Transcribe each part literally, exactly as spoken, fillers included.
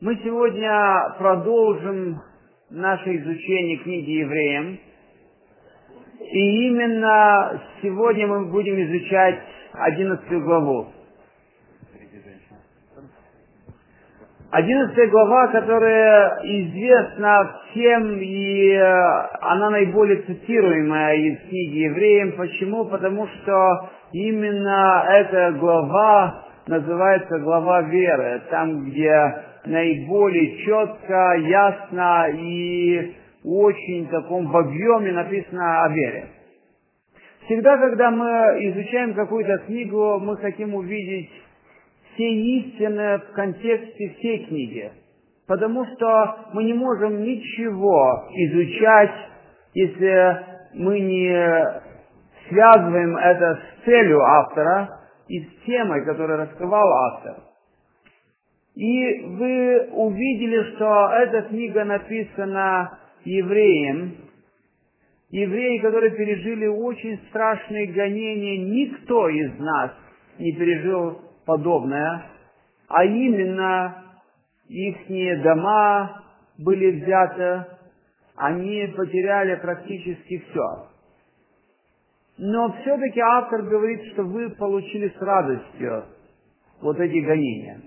Мы сегодня продолжим наше изучение книги Евреям. И именно сегодня мы будем изучать одиннадцатую главу. Одиннадцатая глава, которая известна всем, и она наиболее цитируемая из книги Евреям. Почему? Потому что именно эта глава называется глава веры, там, где наиболее четко, ясно и очень в таком в объеме написано о вере. Всегда, когда мы изучаем какую-то книгу, мы хотим увидеть все истины в контексте всей книги. Потому что мы не можем ничего изучать, если мы не связываем это с целью автора и с темой, которую раскрывал автор. И вы увидели, что эта книга написана евреям, евреи, которые пережили очень страшные гонения. Никто из нас не пережил подобное, а именно их дома были взяты, они потеряли практически все. Но все-таки автор говорит, что вы получили с радостью вот эти гонения.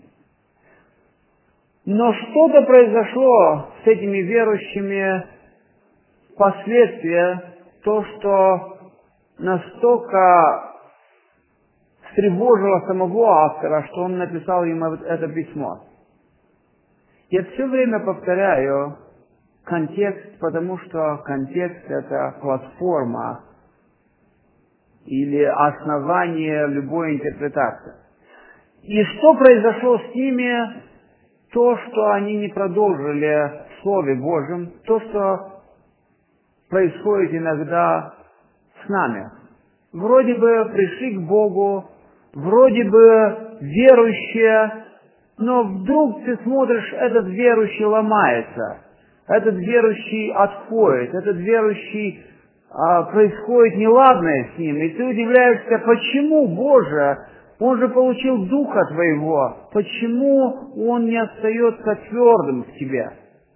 Но что-то произошло с этими верующими впоследствии, то, что настолько встревожило самого автора, что он написал им это письмо. Я все время повторяю контекст, потому что контекст — это платформа или основание любой интерпретации. И что произошло с ними? То, что они не продолжили в Слове Божьем, то, что происходит иногда с нами. Вроде бы пришли к Богу, вроде бы верующие, но вдруг ты смотришь, этот верующий ломается, этот верующий отходит, этот верующий, а, происходит неладное с ним, и ты удивляешься, почему, Боже, он же получил Духа Твоего, почему он не остается твердым в Тебе?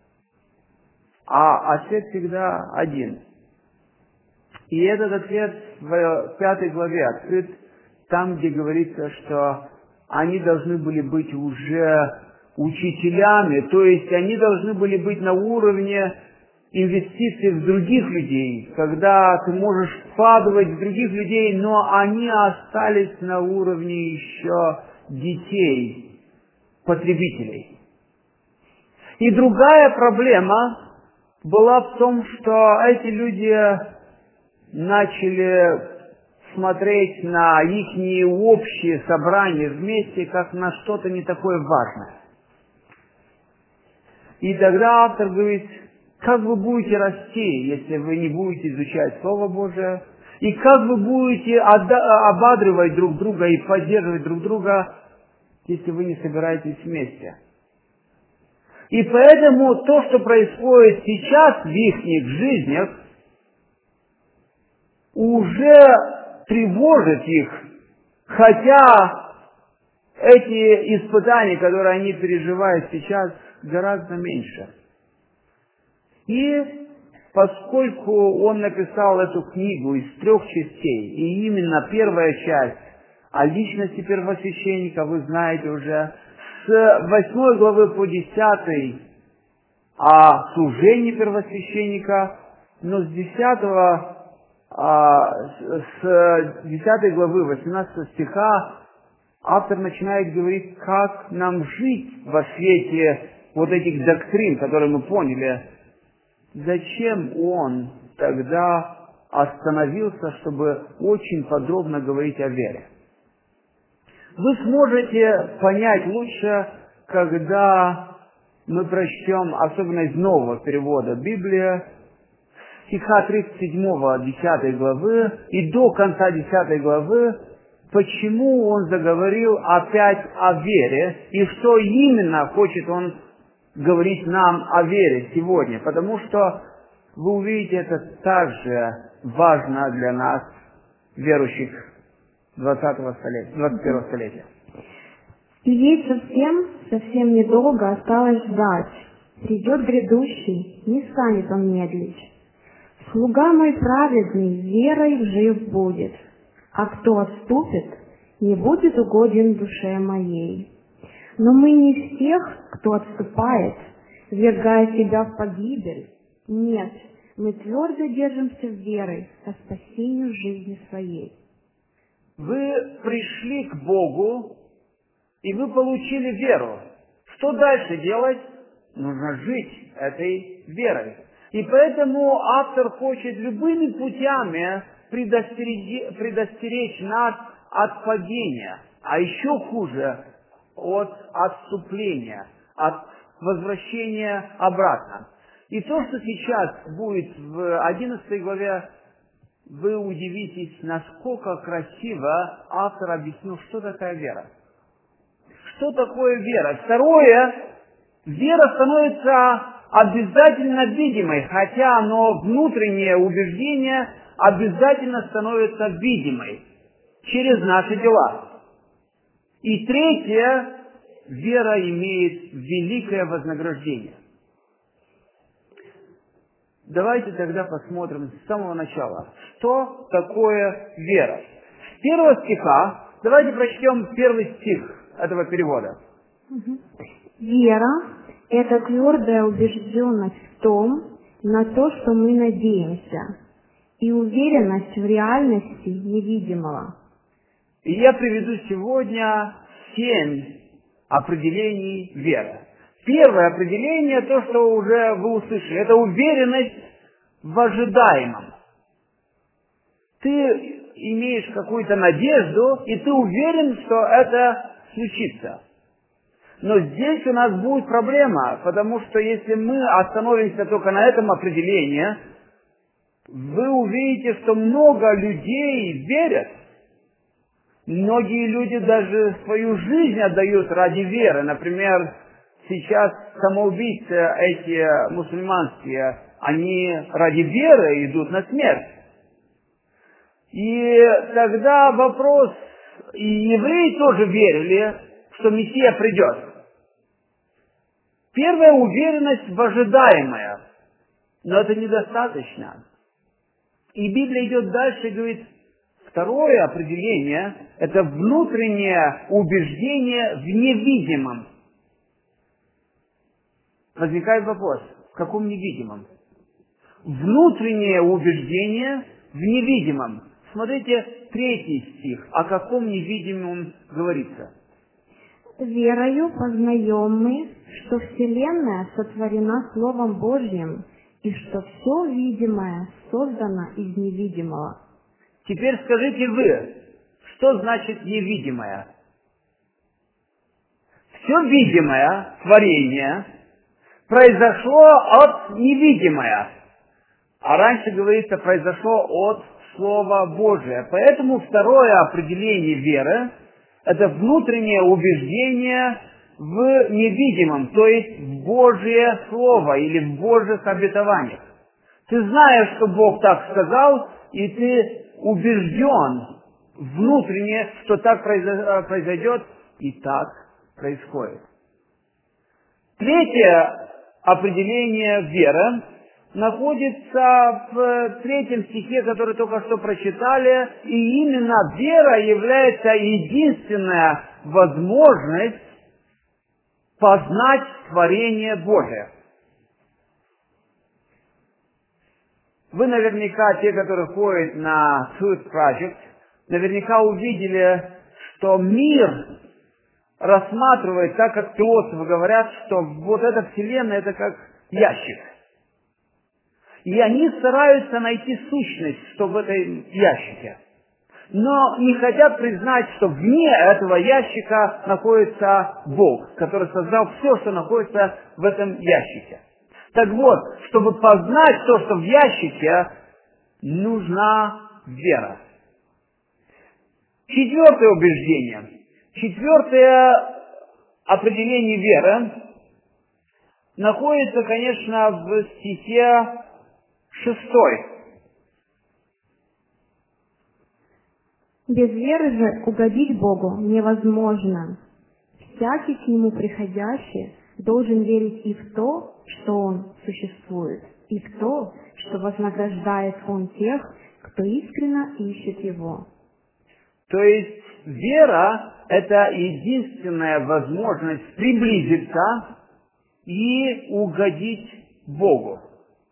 А ответ всегда один. И этот ответ в пятой главе открыт, там, где говорится, что они должны были быть уже учителями, то есть они должны были быть на уровне инвестиций в других людей, когда ты можешь вкладывать в других людей, но они остались на уровне еще детей, потребителей. И другая проблема была в том, что эти люди начали смотреть на их общие собрания вместе, как на что-то не такое важное. И тогда автор говорит: как вы будете расти, если вы не будете изучать Слово Божие? И как вы будете ободривать друг друга и поддерживать друг друга, если вы не собираетесь вместе? И поэтому то, что происходит сейчас в их жизнях, уже тревожит их, хотя эти испытания, которые они переживают сейчас, гораздо меньше. И поскольку он написал эту книгу из трех частей, и именно первая часть о личности первосвященника, вы знаете уже, с восьмой главы по десятой о служении первосвященника, но с десятого, с десятой главы восемнадцатого стиха автор начинает говорить, как нам жить во свете вот этих доктрин, которые мы поняли. Зачем он тогда остановился, чтобы очень подробно говорить о вере? Вы сможете понять лучше, когда мы прочтем, особенно из нового перевода Библии, стиха тридцать седьмого десятой главы и до конца десятой главы, почему он заговорил опять о вере и что именно хочет он говорить нам о вере сегодня, потому что вы увидите, это также важно для нас, верующих двадцатого столетия, двадцать первого столетия. И ей совсем, совсем недолго осталось ждать. Придет грядущий, не станет он медлить. Слуга мой праведный верой жив будет, а кто отступит, не будет угоден душе моей. Но мы не из тех, кто отступает, ввергая себя в погибель. Нет, мы твердо держимся верой ко спасению жизни своей. Вы пришли к Богу, и вы получили веру. Что дальше делать? Нужно жить этой верой. И поэтому автор хочет любыми путями предостеречь, предостеречь нас от падения, а еще хуже, от отступления, от возвращения обратно. И то, что сейчас будет в одиннадцатой главе, вы удивитесь, насколько красиво автор объяснил, что такая вера. Что такое вера? Второе, вера становится обязательно видимой, хотя оно внутреннее убеждение обязательно становится видимой через наши дела. И третье, вера имеет великое вознаграждение. Давайте тогда посмотрим с самого начала, что такое вера. С первого стиха, давайте прочтем первый стих этого перевода. Вера – это твердая убежденность в том, на то, что мы надеемся, и уверенность в реальности невидимого. И я приведу сегодня семь определений веры. Первое определение, то, что уже вы услышали, это уверенность в ожидаемом. Ты имеешь какую-то надежду, и ты уверен, что это случится. Но здесь у нас будет проблема, потому что если мы остановимся только на этом определении, вы увидите, что много людей верят. Многие люди даже свою жизнь отдают ради веры. Например, сейчас самоубийцы эти мусульманские, они ради веры идут на смерть. И тогда вопрос, и евреи тоже верили, что Мессия придет. Первая уверенность в ожидаемое, но это недостаточно. И Библия идет дальше и говорит, второе определение – это внутреннее убеждение в невидимом. Возникает вопрос, в каком невидимом? Внутреннее убеждение в невидимом. Смотрите, третий стих. О каком невидимом говорится? Верою познаем мы, что Вселенная сотворена Словом Божьим, и что все видимое создано из невидимого. Теперь скажите вы, что значит невидимое? Все видимое творение произошло от невидимого. А раньше говорится, произошло от Слова Божия. Поэтому второе определение веры – это внутреннее убеждение в невидимом, то есть в Божие Слово или в Божьих обетованиях. Ты знаешь, что Бог так сказал, и ты убежден внутренне, что так произойдет, и так происходит. Третье определение веры находится в третьем стихе, который только что прочитали, и именно вера является единственная возможность познать творение Божие. Вы наверняка, те, которые ходят на Truth Project, наверняка увидели, что мир рассматривает, так как философы говорят, что вот эта Вселенная это как ящик. И они стараются найти сущность, что в этой ящике. Но не хотят признать, что вне этого ящика находится Бог, который создал все, что находится в этом ящике. Так вот, чтобы познать то, что в ящике, нужна вера. Четвертое убеждение. Четвертое определение веры находится, конечно, в стихе шестой. Без веры же угодить Богу невозможно. всякий к нему приходящий должен верить и в то, что он существует, и в то, что вознаграждает он тех, кто искренне ищет его. То есть вера – это единственная возможность приблизиться и угодить Богу.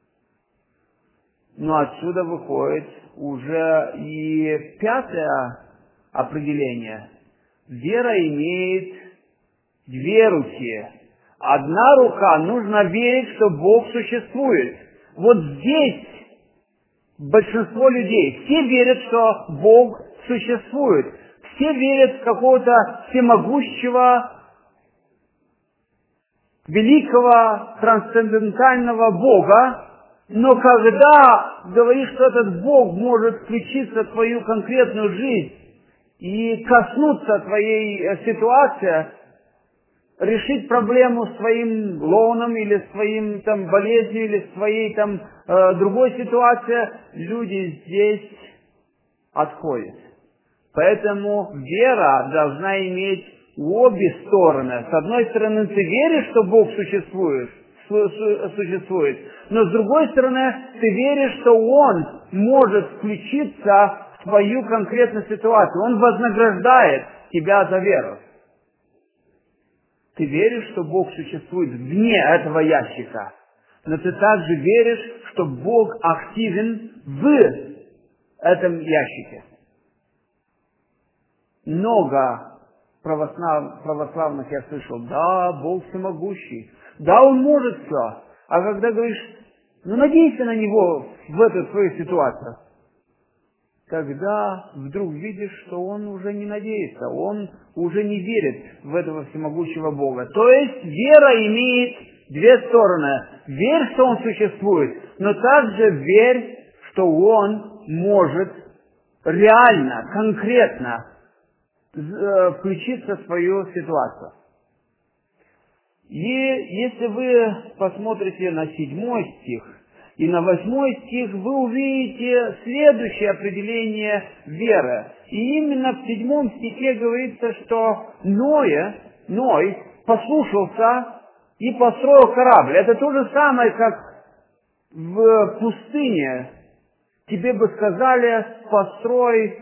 Но отсюда выходит уже и пятое определение. Вера имеет две руки. Одна рука, нужно верить, что Бог существует. Вот здесь большинство людей, все верят, что Бог существует. Все верят в какого-то всемогущего, великого, трансцендентального Бога, но когда говоришь, что этот Бог может включиться в твою конкретную жизнь и коснуться твоей ситуации, решить проблему своим лоуном или своим там болезнью или своей там э, другой ситуацией, люди здесь отходят. Поэтому вера должна иметь обе стороны. С одной стороны, ты веришь, что Бог существует, существует, но с другой стороны, ты веришь, что Он может включиться в твою конкретную ситуацию. Он вознаграждает тебя за веру. Ты веришь, что Бог существует вне этого ящика, но ты также веришь, что Бог активен в этом ящике. Много православ... православных я слышал, да, Бог всемогущий, да, Он может все. А когда говоришь, ну надейся на Него в эту свою ситуацию, когда вдруг видишь, что он уже не надеется, он уже не верит в этого всемогущего Бога. То есть вера имеет две стороны. Верь, что Он существует, но также верь, что Он может реально, конкретно включиться в свою ситуацию. И если вы посмотрите на седьмой стих и на восьмой стих, вы увидите следующее определение веры. И именно в седьмом стихе говорится, что Ноя, Ной послушался и построил корабль. Это то же самое, как в пустыне тебе бы сказали, построй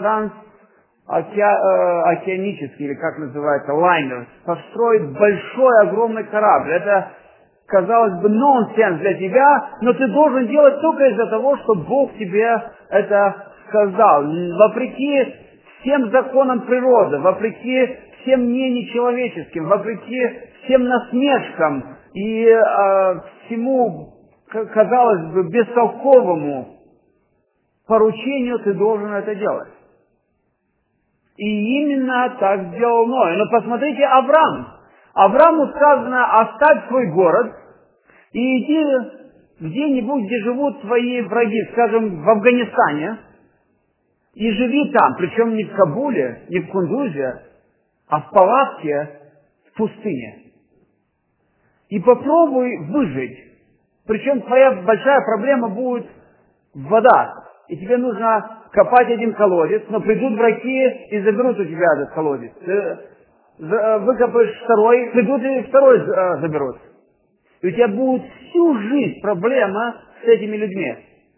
трансокеанический, или как называется, лайнер, построить большой, огромный корабль. Это, казалось бы, нонсенс для тебя, но ты должен делать только из-за того, что Бог тебе это сказал. Вопреки всем законам природы, вопреки всем мнениям человеческим, вопреки всем насмешкам и э, всему, казалось бы, бестолковому поручению ты должен это делать. И именно так сделал Ной. Но посмотрите, Авраам. Аврааму сказано, оставь свой город и иди где-нибудь, где живут твои враги, скажем, в Афганистане, и живи там, причем не в Кабуле, не в Кундузе, а в палатке в пустыне. И попробуй выжить. Причем твоя большая проблема будет вода. И тебе нужно копать один колодец, но придут враги и заберут у тебя этот колодец. Ты выкопаешь второй, придут и второй заберут. И у тебя будет всю жизнь проблема с этими людьми.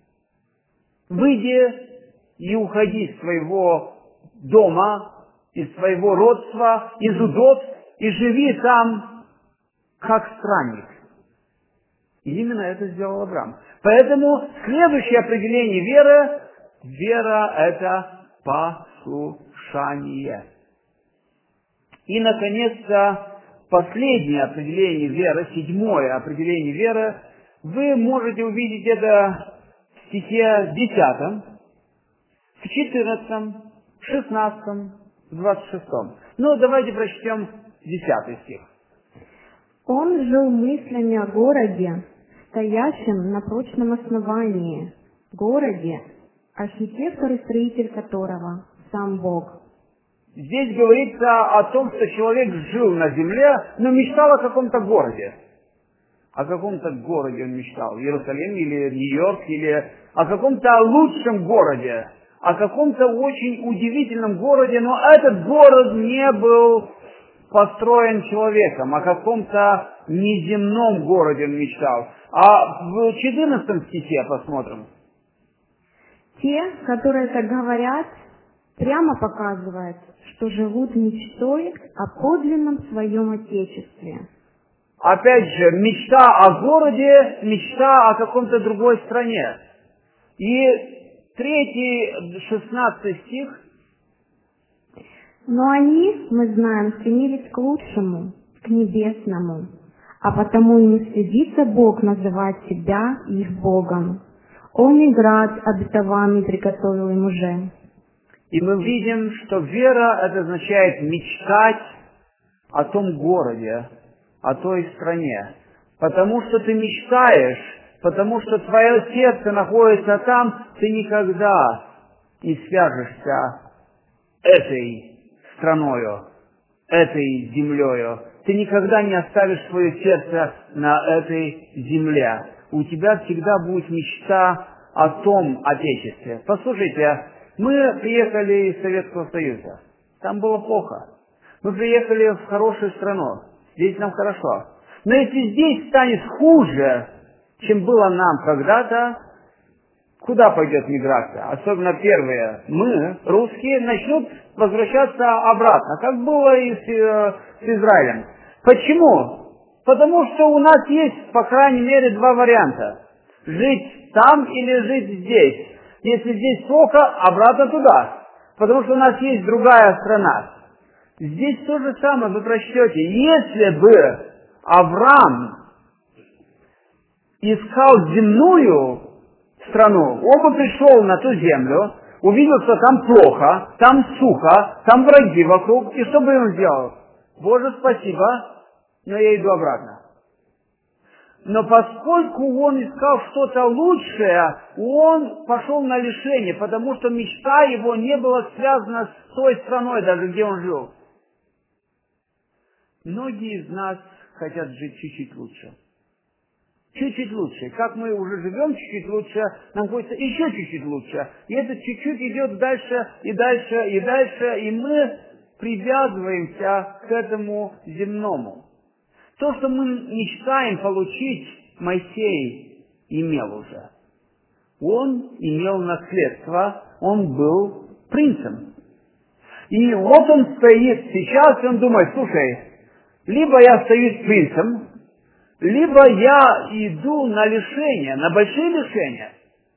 Выйди и уходи из своего дома, из своего родства, из удобств, и живи там как странник. И именно это сделал Авраам. Поэтому следующее определение веры, вера – это послушание. И, наконец-то, последнее определение веры, седьмое определение веры, вы можете увидеть это в стихе десятом, в четырнадцатом, в шестнадцатом, в двадцать шестом. Ну, давайте прочтем десятый стих. Он жил мыслями о городе, стоящем на прочном основании, городе, архитектор и строитель которого сам Бог. Здесь говорится о том, что человек жил на земле, но мечтал о каком-то городе. О каком-то городе он мечтал. Иерусалим или Нью-Йорк, или о каком-то лучшем городе. О каком-то очень удивительном городе, но этот город не был построен человеком, о каком-то неземном городе он мечтал. А в четырнадцатом стихе посмотрим. Те, которые так говорят, прямо показывают, что живут мечтой о подлинном своем Отечестве. Опять же, мечта о городе, мечта о каком-то другой стране. И третий, шестнадцатый стих. Но они, мы знаем, стремились к лучшему, к небесному, а потому и не стыдится Бог называть себя их Богом. Он и град обетованный приготовил им уже. И мы видим, что вера — это означает мечтать о том городе, о той стране. Потому что ты мечтаешь, потому что твое сердце находится там, ты никогда не свяжешься этой страною, этой землею. Ты никогда не оставишь свое сердце на этой земле. У тебя всегда будет мечта о том Отечестве. Послушайте, мы приехали из Советского Союза. Там было плохо. Мы приехали в хорошую страну. Здесь нам хорошо. Но если здесь станет хуже, чем было нам когда-то, куда пойдет миграция? Особенно первые. Мы, русские, начнут возвращаться обратно, как было и с, э, с Израилем. Почему? Потому что у нас есть, по крайней мере, два варианта. Жить там или жить здесь. Если здесь плохо, обратно туда. Потому что у нас есть другая страна. Здесь то же самое вы прочтете. Если бы Авраам искал земную страну, он бы пришел на ту землю, увидел, что там плохо, там сухо, там враги вокруг, и что бы он сделал? Боже, спасибо, но я иду обратно. Но поскольку он искал что-то лучшее, он пошел на лишение, потому что мечта его не была связана с той страной, даже где он жил. Многие из нас хотят жить чуть-чуть лучше. Чуть-чуть лучше. Как мы уже живем чуть-чуть лучше, нам хочется еще чуть-чуть лучше. И это чуть-чуть идет дальше, и дальше, и дальше, и мы привязываемся к этому земному. То, что мы мечтаем получить, Моисей имел уже. Он имел наследство, он был принцем. И вот он стоит сейчас, и он думает, слушай, либо я остаюсь принцем, либо я иду на лишения, на большие лишения.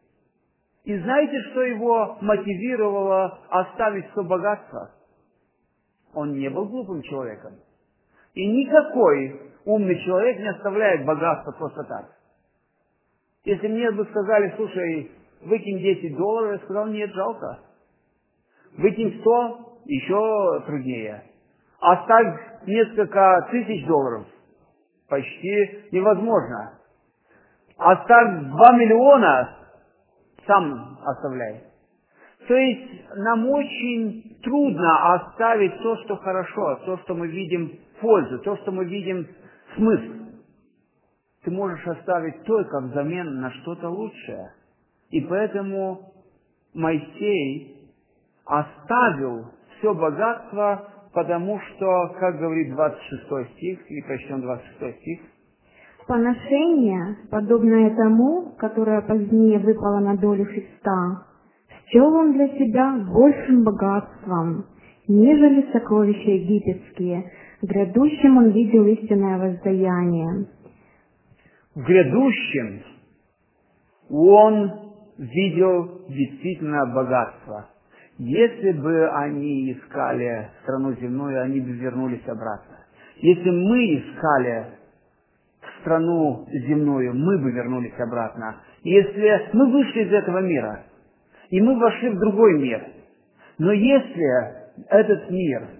И знаете, что его мотивировало оставить все богатство? Он не был глупым человеком. И никакой умный человек не оставляет богатство просто так. Если мне бы сказали, слушай, выкинь десять долларов, я сказал, нет, жалко. Выкинь сто, еще труднее. Оставь несколько тысяч долларов, почти невозможно. Оставь два миллиона, сам оставляй. То есть нам очень трудно оставить то, что хорошо, то, что мы видим пользу, то, что мы видим смысл. Ты можешь оставить только взамен на что-то лучшее. И поэтому Моисей оставил все богатство, потому что, как говорит двадцать шестой стих, и прочтем двадцать шестой стих, поношение, подобное тому, которое позднее выпало на долю Христа, счел он для себя большим богатством, нежели сокровища египетские. В грядущем он видел истинное воздаяние. В грядущем он видел действительно богатство. Если бы они искали страну земную, они бы вернулись обратно. Если мы искали страну земную, мы бы вернулись обратно. Если мы вышли из этого мира, и мы вошли в другой мир, но если этот мир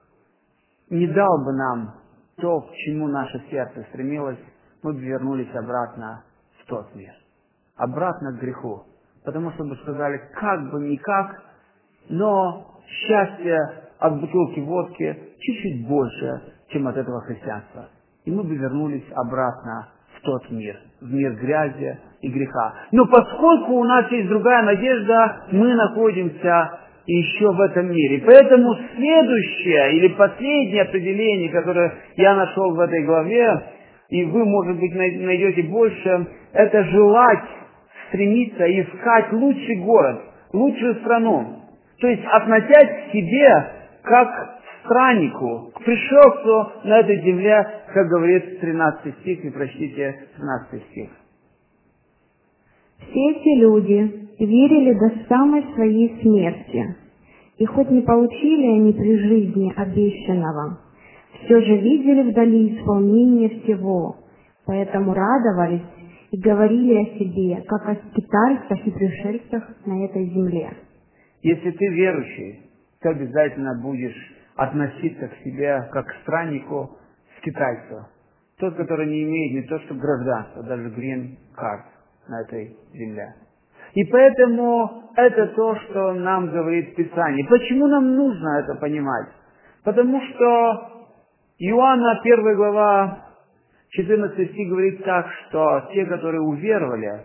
не дал бы нам то, к чему наше сердце стремилось, мы бы вернулись обратно в тот мир. Обратно к греху. Потому что мы сказали, как бы никак, но счастье от бутылки водки чуть-чуть больше, чем от этого христианства. И мы бы вернулись обратно в тот мир, в мир грязи и греха. Но поскольку у нас есть другая надежда, мы находимся еще в этом мире. Поэтому следующее или последнее определение, которое я нашел в этой главе, и вы, может быть, найдете больше, это желать, стремиться, искать лучший город, лучшую страну. То есть относясь к себе как к страннику, к пришельцу на этой земле, как говорит тринадцатый стих, и прочтите тринадцатый стих. Все эти люди верили до самой своей смерти, и хоть не получили они при жизни обещанного, все же видели вдали исполнение всего, поэтому радовались и говорили о себе, как о скитальцах и пришельцах на этой земле. Если ты верующий, ты обязательно будешь относиться к себе как к страннику, скитальцу. Тот, который не имеет не то что гражданства, даже грин-карт на этой земле. И поэтому это то, что нам говорит Писание. Почему нам нужно это понимать? Потому что Иоанна первая глава, четырнадцатый стих говорит так, что те, которые уверовали,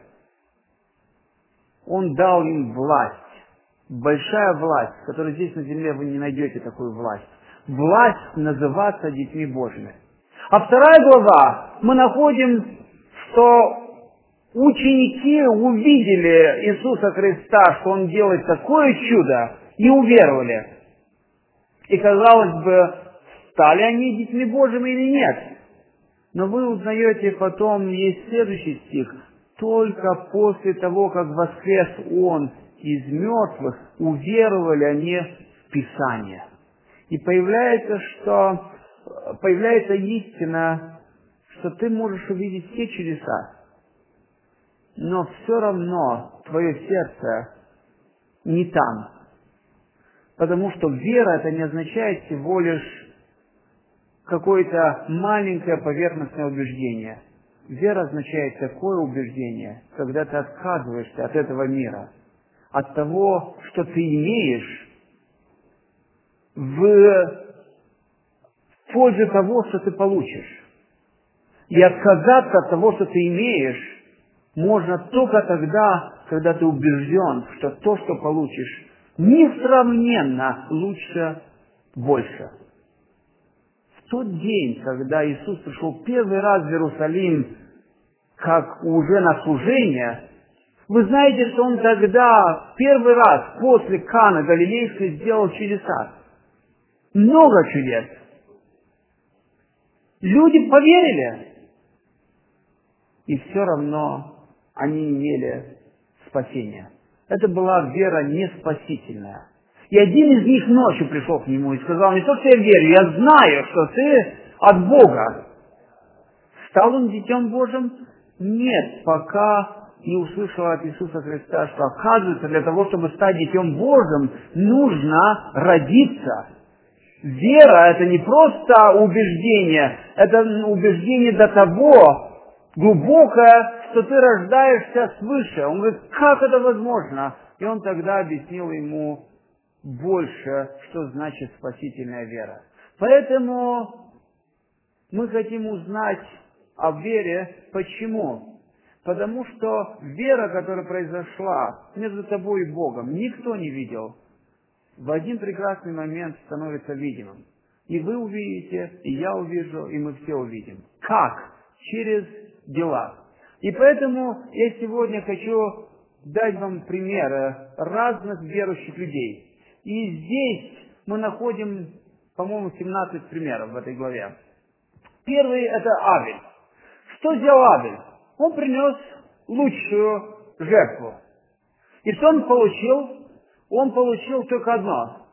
Он дал им власть. Большая власть, которую здесь на земле вы не найдете такую власть. Власть называться детьми Божьими. А вторая глава, мы находим, что ученики увидели Иисуса Христа, что Он делает такое чудо, и уверовали. И, казалось бы, стали они детьми Божьими или нет? Но вы узнаете потом, есть следующий стих, только после того, как воскрес Он из мертвых, уверовали они в Писание. И появляется, что, появляется истина, что ты можешь увидеть все чудеса, но все равно твое сердце не там. Потому что вера это не означает всего лишь какое-то маленькое поверхностное убеждение. Вера означает такое убеждение, когда ты отказываешься от этого мира, от того, что ты имеешь, в пользу того, что ты получишь. И отказаться от того, что ты имеешь, можно только тогда, когда ты убежден, что то, что получишь, несравненно лучше, больше. В тот день, когда Иисус пришел первый раз в Иерусалим, как уже на служение, вы знаете, что Он тогда первый раз после Каны Галилейской сделал чудеса. Много чудес. Люди поверили. И все равно они имели спасение. Это была вера не спасительная. И один из них ночью пришел к Нему и сказал: не то, что я верю, я знаю, что ты от Бога. Стал он Детем Божьим? Нет, пока не услышал от Иисуса Христа, что, оказывается, для того, чтобы стать Детем Божьим, нужно родиться. Вера – это не просто убеждение, это убеждение до того глубокое, что ты рождаешься свыше. Он говорит: как это возможно? И он тогда объяснил ему больше, что значит спасительная вера. Поэтому мы хотим узнать о вере. Почему? Потому что вера, которая произошла между тобой и Богом, никто не видел, в один прекрасный момент становится видимым. И вы увидите, и я увижу, и мы все увидим. Как? Через дела. И поэтому я сегодня хочу дать вам примеры разных верующих людей. И здесь мы находим, по-моему, семнадцать примеров в этой главе. Первый – это Авель. Что сделал Авель? Он принес лучшую жертву. И что он получил? Он получил только одно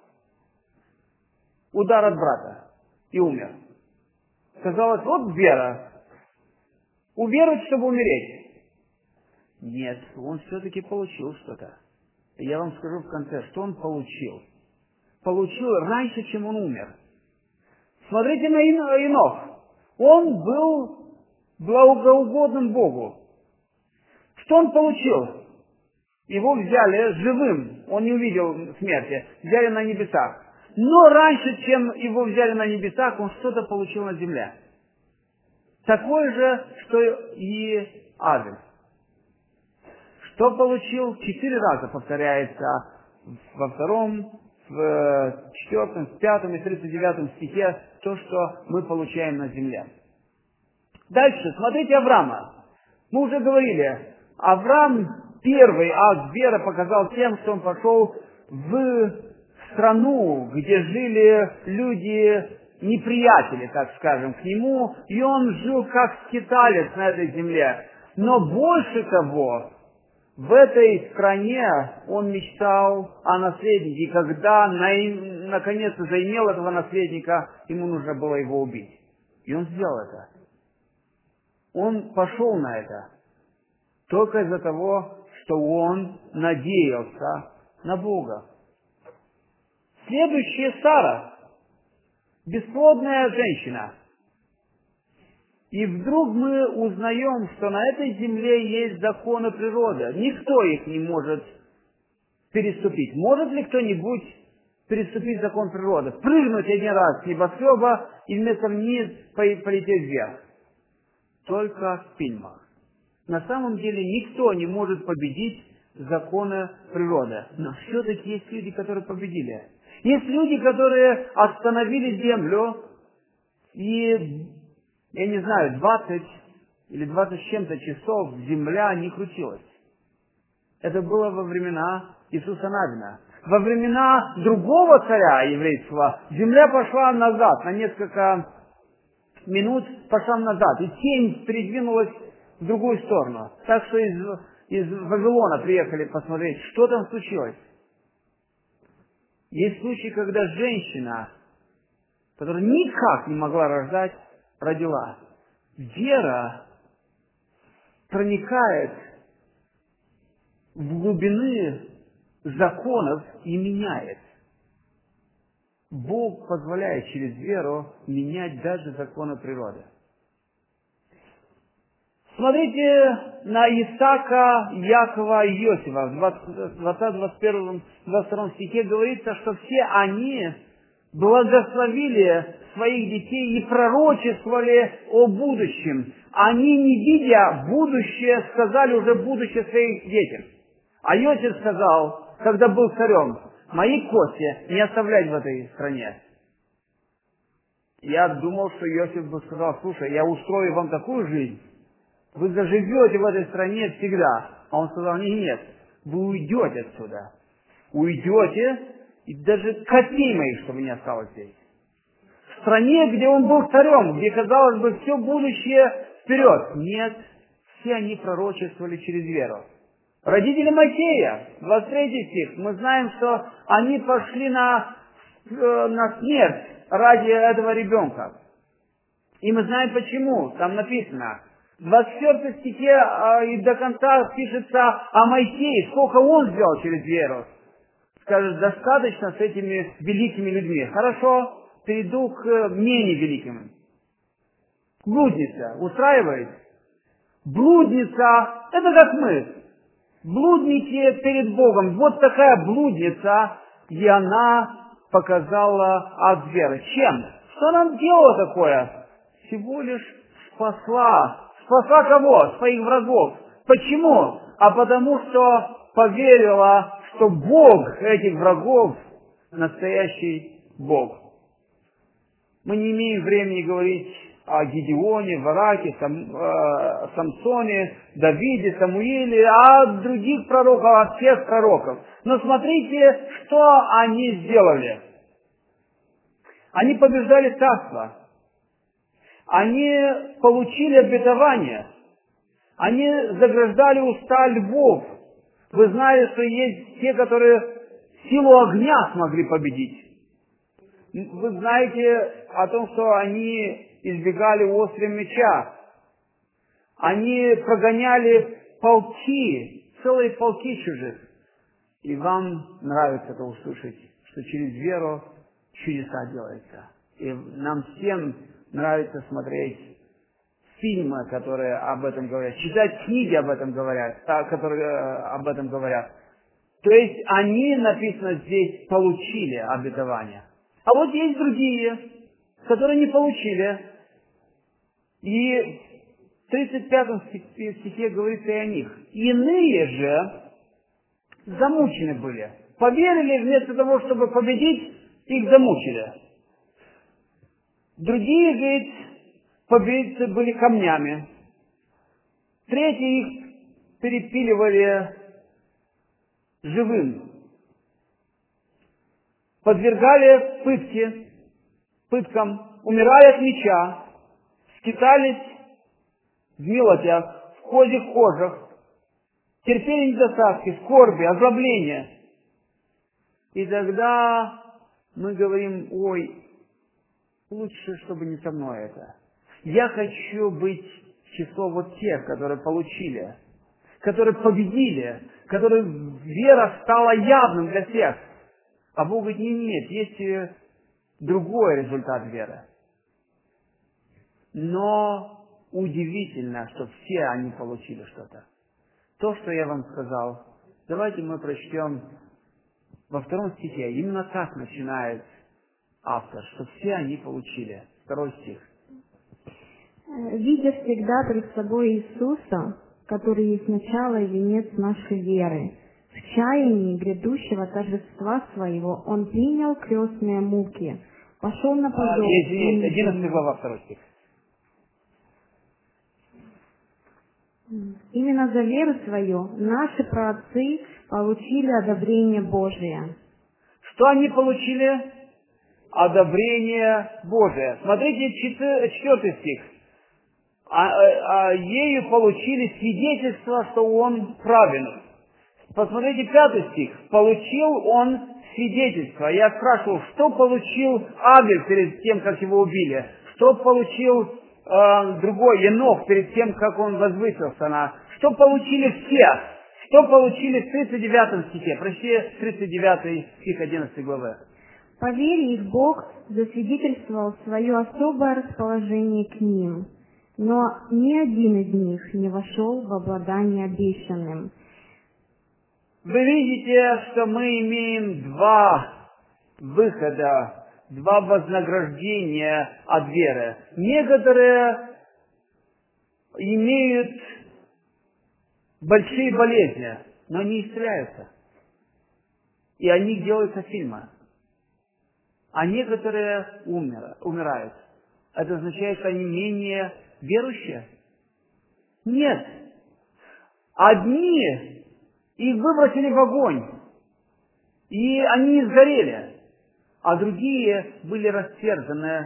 – удар от брата. И умер. Казалось, вот вера. Уверовать, чтобы умереть. Нет, он все-таки получил что-то. И я вам скажу в конце, что он получил. Получил раньше, чем он умер. Смотрите на Енох. Он был благоугодным Богу. Что он получил? Его взяли живым, он не увидел смерти, взяли на небесах. Но раньше, чем его взяли на небесах, он что-то получил на земле. Такое же, что и Авель. Что получил? Четыре раза повторяется во втором, в четвертом, в пятом и тридцать девятом стихе то, что мы получаем на земле. Дальше, смотрите Авраама. Мы уже говорили, Авраам первый акт веры показал тем, что он пошел в страну, где жили люди, неприятели, так скажем, к нему, и он жил как скиталец на этой земле. Но больше того, в этой стране он мечтал о наследнике, и когда на, наконец-то заимел этого наследника, ему нужно было его убить. И он сделал это. Он пошел на это только из-за того, что он надеялся на Бога. Следующая Сара, бесплодная женщина. И вдруг мы узнаем, что на этой земле есть законы природы. Никто их не может переступить. Может ли кто-нибудь переступить закон природы? Прыгнуть один раз с небоскреба и вместо вниз полететь вверх? Только в фильмах. На самом деле никто не может победить законы природы. Но все-таки есть люди, которые победили. Есть люди, которые остановили землю и, я не знаю, двадцать или двадцать с чем-то часов земля не крутилась. Это было во времена Иисуса Навина. Во времена другого царя еврейского земля пошла назад, на несколько минут пошла назад, и тень передвинулась в другую сторону. Так что из, из Вавилона приехали посмотреть, что там случилось. Есть случаи, когда женщина, которая никак не могла рождать, родила. Вера проникает в глубины законов и меняет. Бог позволяет через веру менять даже законы природы. Смотрите на Исаака, Якова и Иосифа. В двадцатом, двадцать первом, двадцать втором стихе говорится, что все они благословили своих детей и пророчествовали о будущем. Они, не видя будущее, сказали уже будущее своим детям. А Иосиф сказал, когда был царем: мои кости не оставлять в этой стране. Я думал, что Иосиф бы сказал: слушай, я устрою вам такую жизнь, вы заживете в этой стране всегда. А он сказал: нет, нет, вы уйдете отсюда. Уйдете, и даже костей моих, чтобы не осталось здесь. В стране, где он был царем, где, казалось бы, все будущее вперед. Нет, все они пророчествовали через веру. Родители Моисея, двадцать третий стих, мы знаем, что они пошли на, на смерть ради этого ребенка. И мы знаем почему. Там написано, в двадцать четвёртом стихе и до конца пишется о Моисее, сколько он сделал через веру. Скажет, достаточно с этими великими людьми. Хорошо, перейду к менее великим. Блудница устраивает? Блудница, это как мы. Блудники перед Богом. Вот такая блудница, и она показала акт веры. Чем? Что она делала такое? Всего лишь спасла. Спасла кого? Своих врагов. Почему? А потому что поверила, что Бог этих врагов настоящий Бог. Мы не имеем времени говорить о Гедеоне, Вараке, Сам, э, Самсоне, Давиде, Самуиле, о других пророках, о всех пророков. Но смотрите, что они сделали. Они побеждали царство. Они получили обетование. Они заграждали уста львов. Вы знали, что есть те, которые силу огня смогли победить. Вы знаете о том, что они избегали острым меча. Они прогоняли полки, целые полки чужих. И вам нравится это услышать, что через веру чудеса делаются. И нам всем нравится смотреть фильмы, которые об этом говорят, читать книги об этом говорят, которые об этом говорят. То есть они, написано здесь, получили обетование. А вот есть другие, которые не получили. И в тридцать пятом стихе говорится и о них. Иные же замучены были. Поверили, вместо того, чтобы победить, их замучили. Другие, говорит, победители были камнями. Третьи их перепиливали живым. Подвергали пытке, пыткам, умирали от меча, скитались в мелотях, в козьих кожах, терпели недостатки, скорби, озлобления. И тогда мы говорим: ой, лучше, чтобы не со мной это. Я хочу быть в число вот тех, которые получили, которые победили, которые вера стала явным для всех. А Бог говорит: нет, нет, есть и другой результат веры. Но удивительно, что все они получили что-то. То, что я вам сказал, давайте мы прочтем во втором стихе. Именно так начинает автор, что все они получили. Второй стих. Видя всегда пред собой Иисуса, который есть начало и венец нашей веры, в чаянии грядущего торжества своего он принял крестные муки, пошел на позор. Извините, одиннадцатая глава, второй стих. Именно за веру свою наши праотцы получили одобрение Божие. Что они получили? Одобрение Божие. Смотрите, четвертый стих. А, а, а ею получили свидетельство, что он праведен. Посмотрите, пятый стих. Получил он свидетельство. Я спрашивал, что получил Авель перед тем, как его убили? Что получил э, другой Енох перед тем, как он возвысился на? Что получили все? Что получили в тридцать девятом стихе? Прочти тридцать девятый стих одиннадцатой главы. По вере их Бог засвидетельствовал свое особое расположение к ним, но ни один из них не вошел в обладание обещанным. Вы видите, что мы имеем два выхода, два вознаграждения от веры. Некоторые имеют большие болезни, но не исцеляются. И о них делаются фильмы. А некоторые умер, умирают. Это означает, что они менее верующие? Нет. Одни их выбросили в огонь, и они не сгорели, а другие были растерзаны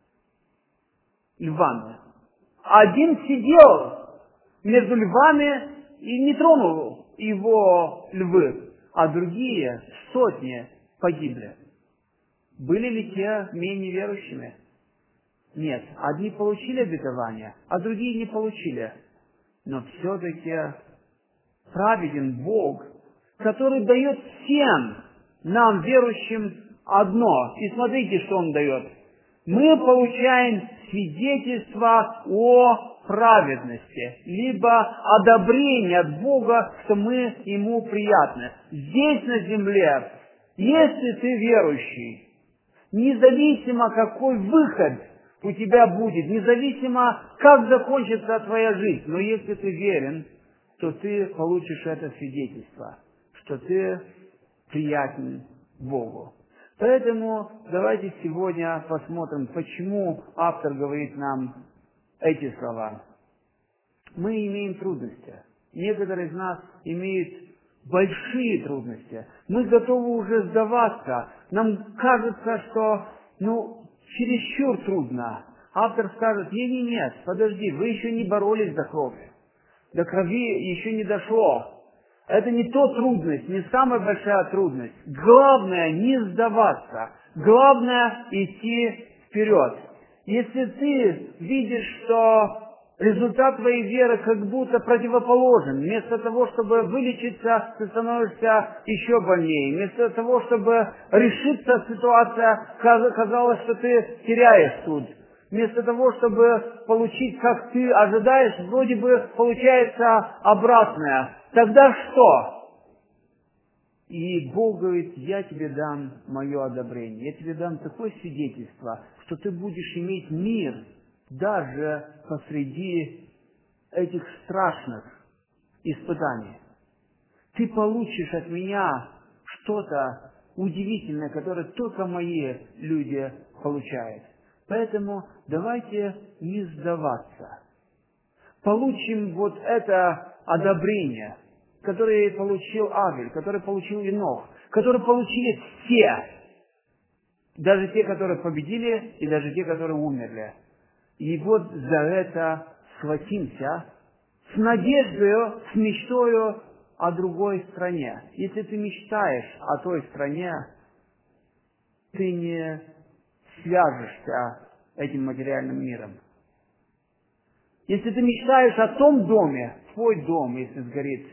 львами. Один сидел между львами и не тронул его львы, а другие сотни погибли. Были ли те менее верующими? Нет. Одни получили обетование, а другие не получили. Но все-таки праведен Бог, который дает всем нам, верующим, одно. И смотрите, что Он дает. Мы получаем свидетельство о праведности, либо одобрение от Бога, что мы Ему приятны. Здесь на земле, если ты верующий, независимо какой выход у тебя будет, независимо как закончится твоя жизнь, но если ты верен, то ты получишь это свидетельство, что ты приятен Богу. Поэтому давайте сегодня посмотрим, почему автор говорит нам эти слова. Мы имеем трудности. Некоторые из нас имеют большие трудности. Мы готовы уже сдаваться. Нам кажется, что ну, чересчур трудно. Автор скажет: нет, нет, нет, подожди, вы еще не боролись за кровь. До крови еще не дошло. Это не то трудность, не самая большая трудность. Главное не сдаваться. Главное идти вперед. Если ты видишь, что результат твоей веры как будто противоположен, вместо того, чтобы вылечиться, ты становишься еще больнее. Вместо того, чтобы решиться ситуация, казалось, что ты теряешь суд. Вместо того, чтобы получить, как ты ожидаешь, вроде бы получается обратное. Тогда что? И Бог говорит: я тебе дам мое одобрение, я тебе дам такое свидетельство, что ты будешь иметь мир даже посреди этих страшных испытаний. Ты получишь от меня что-то удивительное, которое только мои люди получают. Поэтому давайте не сдаваться. Получим вот это одобрение, которое получил Авель, которое получил Енох, которое получили все, даже те, которые победили, и даже те, которые умерли. И вот за это схватимся с надеждой, с мечтой о другой стране. Если ты мечтаешь о той стране, ты не свяжешься этим материальным миром. Если ты мечтаешь о том доме, твой дом, если сгорит,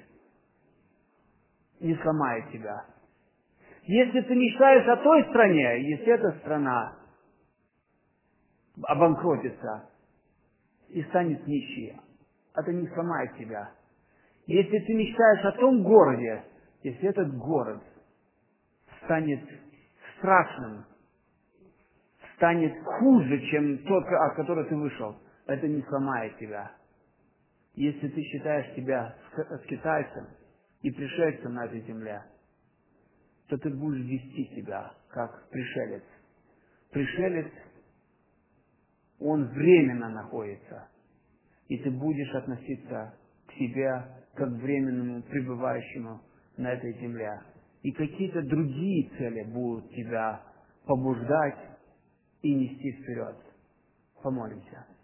не сломает тебя. Если ты мечтаешь о той стране, если эта страна обанкротится и станет нищей, это не сломает тебя. Если ты мечтаешь о том городе, если этот город станет страшным, станет хуже, чем тот, от которого ты вышел, это не сломает тебя. Если ты считаешь себя скитальцем и пришельцем на этой земле, то ты будешь вести себя как пришелец. Пришелец, он временно находится, и ты будешь относиться к себе как к временному пребывающему на этой земле. И какие-то другие цели будут тебя побуждать и нести вперед. Помолимся.